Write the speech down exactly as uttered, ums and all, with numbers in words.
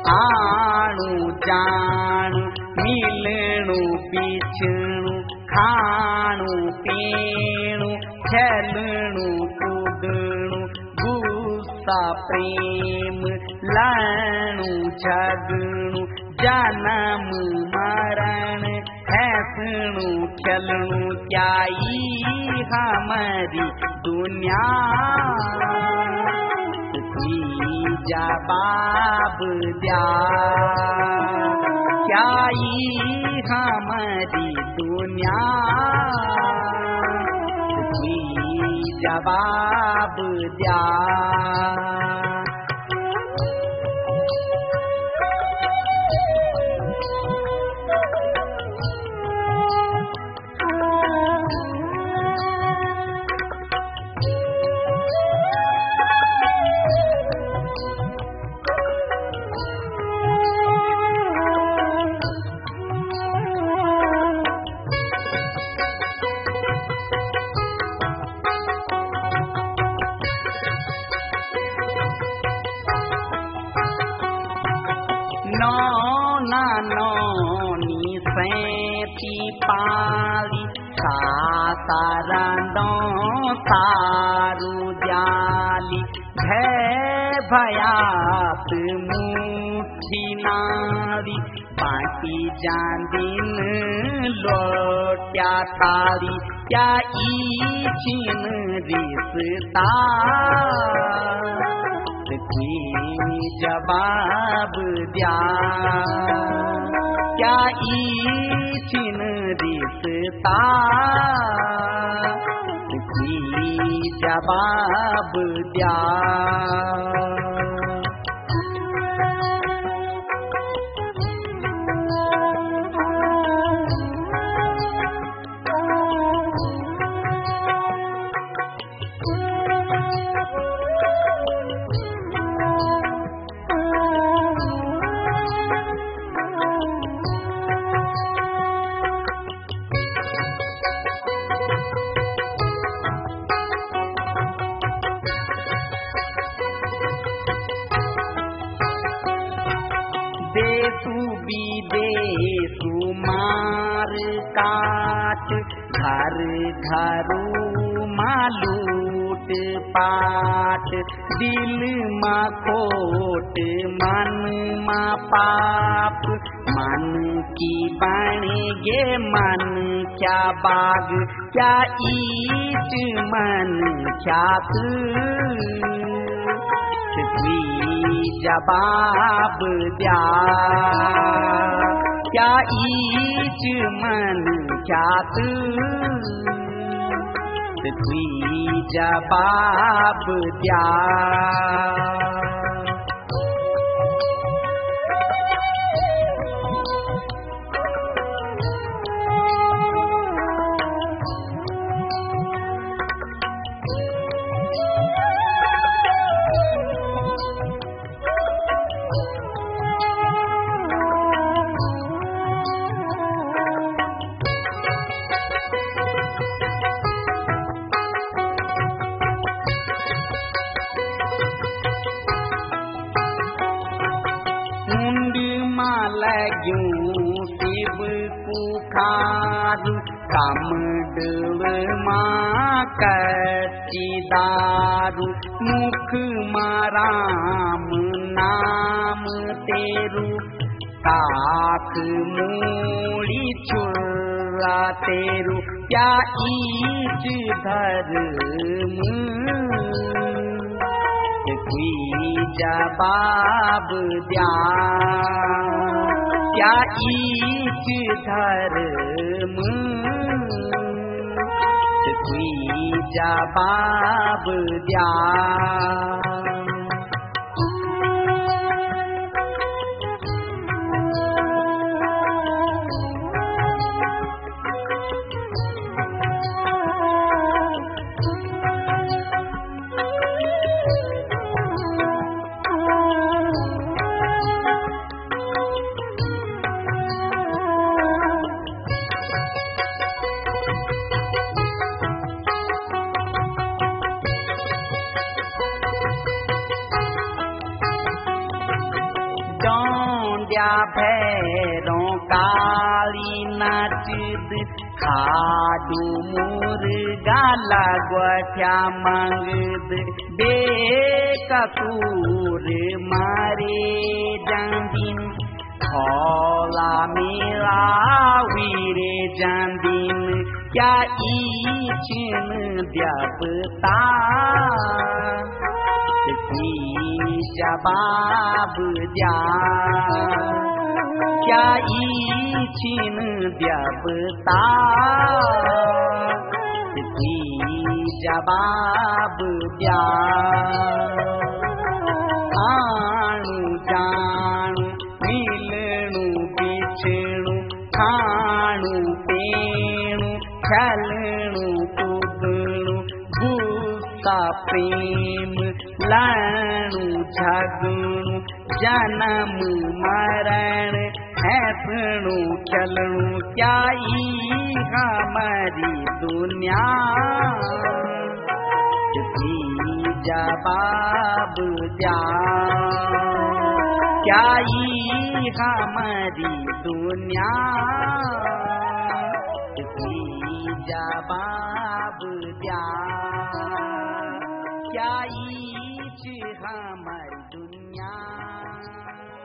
आणु जाणु मिलणु बिछणु खाणु पीणु छलणु कूदणु गुस्सा प्रेम लड़णु झगणु जन्म मरण हंसणु खेलणु त्याई हमारी दुनिया जवाब दिया क्या हमारी दुनिया जवाब दिया पाली सासारांदो सारू जाली भय भयात मुठी नारी बाकी जांदिन लोट्या तारी क्या इछिन रिश्ता जवाब दिया क्या इछिन रिश्ता जवाब दिया काट घर घरू मालूट पाट दिल मा खोट मन मा पाप मन की बने गे मन क्या बाग क्या ईच मन क्या जवाब दिया क्या ईच मन जात तुई जवाब दिया शिव कुखार कमडव माँ कच्ची दारू मुख माराम नाम तेरू काख मूड़ी छुरा तेरू क्या ईच धर्म जवाब दिया क्या ईच धर्म जवाब दिया संध्या भैरों काली नाचद खाडू मुर्गा लागवठ्या मंगद बेकसूर मारे जांदीन होला मेरा वीरे जांदीन क्या ईचिन द्यापता जवाब द्या क्या ईचिन द्यापता जवाब द्या आणु जाणु मिलणु बिछणु खाणु पेणु छलणु कूदणु गुस्सा प्रेम लड़णु झगणु जन्म मरण हंसणु चलणु क्या ई हमारी दुनिया जवाब द्या क्या ई हमारी दुनिया जवाब द्या क्या ई हमारी दुनिया।